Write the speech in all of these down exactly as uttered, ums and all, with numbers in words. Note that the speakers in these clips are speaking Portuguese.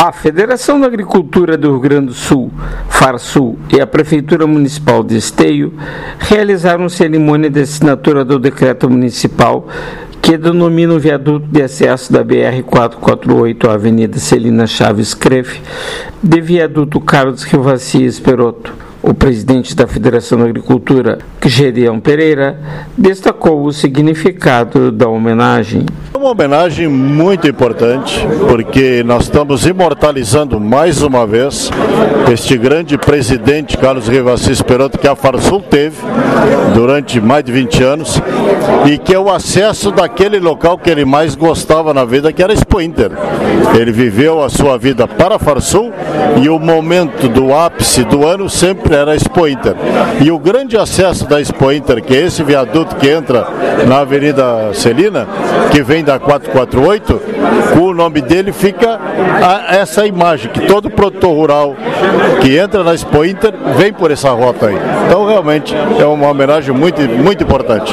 A Federação da Agricultura do Rio Grande do Sul, Farsul, e a Prefeitura Municipal de Esteio realizaram cerimônia de assinatura do decreto municipal que denomina o viaduto de acesso da B R quatrocentos e quarenta e oito à Avenida Celina Chaves Crefe de viaduto Carlos Rivassi Esperoto. O presidente da Federação da Agricultura, Gedeão Pereira, destacou o significado da homenagem. É uma homenagem muito importante, porque nós estamos imortalizando mais uma vez este grande presidente, Carlos Rivassi Esperoto, que a Farsul teve durante mais de vinte anos, e que é o acesso daquele local que ele mais gostava na vida, que era Expo Inter. Ele viveu a sua vida para a Farsul e o momento do ápice do ano sempre era a Expo Inter. E o grande acesso da Expo Inter, que é esse viaduto que entra na Avenida Celina, que vem da quatrocentos e quarenta e oito, com o nome dele fica a, essa imagem, que todo produtor rural que entra na Expo Inter vem por essa rota aí. Então realmente é uma homenagem muito, muito importante.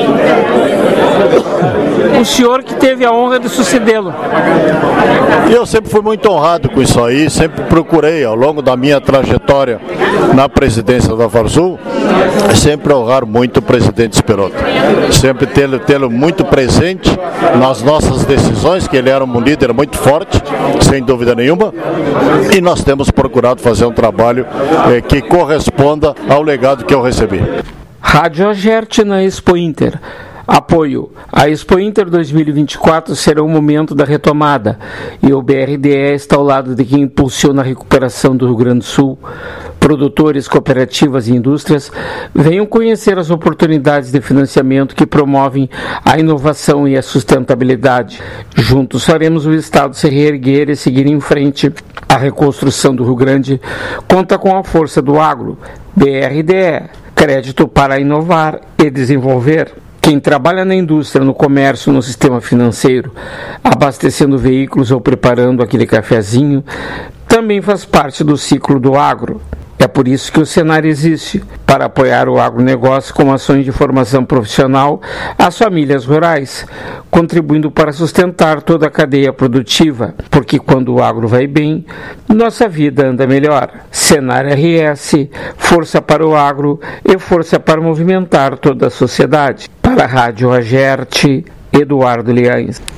O senhor que teve a honra de sucedê-lo. Eu sempre fui muito honrado com isso aí, sempre procurei ao longo da minha trajetória na presidência da Farsul, sempre honrar muito o presidente Esperoto, sempre tê-lo tê-lo muito presente nas nossas decisões, que ele era um líder muito forte, sem dúvida nenhuma, e nós temos procurado fazer um trabalho eh, que corresponda ao legado que eu recebi. Rádio Agerte na Expo Inter. Apoio. A Expo Inter dois mil e vinte e quatro será o momento da retomada e o B R D E está ao lado de quem impulsiona a recuperação do Rio Grande do Sul. Produtores, cooperativas e indústrias venham conhecer as oportunidades de financiamento que promovem a inovação e a sustentabilidade. Juntos faremos o Estado se reerguer e seguir em frente. A reconstrução do Rio Grande conta com a força do agro. B R D E, crédito para inovar e desenvolver. Quem trabalha na indústria, no comércio, no sistema financeiro, abastecendo veículos ou preparando aquele cafezinho, também faz parte do ciclo do agro. É por isso que o Senar existe, para apoiar o agronegócio com ações de formação profissional às famílias rurais, contribuindo para sustentar toda a cadeia produtiva, porque quando o agro vai bem, nossa vida anda melhor. Senar R S, força para o agro e força para movimentar toda a sociedade. Para a Rádio Agerte, Eduardo Liães.